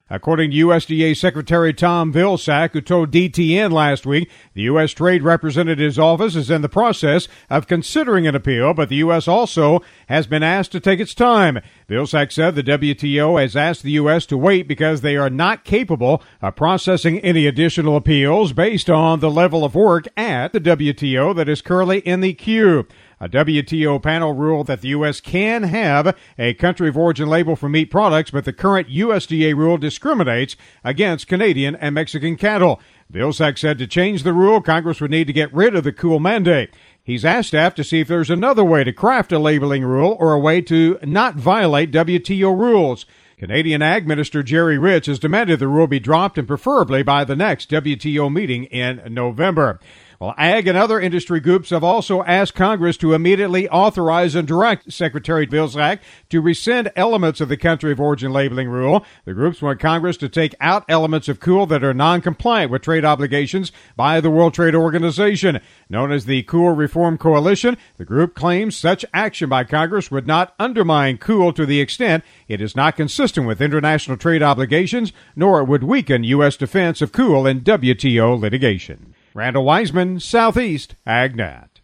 According to USDA Secretary Tom Vilsack, who told DTN last week, the U.S. Trade Representative's office is in the process of considering an appeal, but the U.S. also has been asked to take its time. Vilsack said the WTO has asked the U.S. to wait because they are not capable of processing any additional appeals based on the level of work at the WTO that is currently in the queue. A WTO panel ruled that the U.S. can have a country of origin label for meat products, but the current USDA rule discriminates against Canadian and Mexican cattle. Vilsack said to change the rule, Congress would need to get rid of the cool mandate. He's asked staff to see if there's another way to craft a labeling rule or a way to not violate WTO rules. Canadian Ag Minister Jerry Rich has demanded the rule be dropped and preferably by the next WTO meeting in November. Well, Ag and other industry groups have also asked Congress to immediately authorize and direct Secretary Vilsack to rescind elements of the country of origin labeling rule. The groups want Congress to take out elements of COOL that are non-compliant with trade obligations by the World Trade Organization. Known as the COOL Reform Coalition, the group claims such action by Congress would not undermine COOL to the extent it is not consistent with international trade obligations, nor it would weaken U.S. defense of COOL in WTO litigation. Randall Wiseman, Southeast AgNet.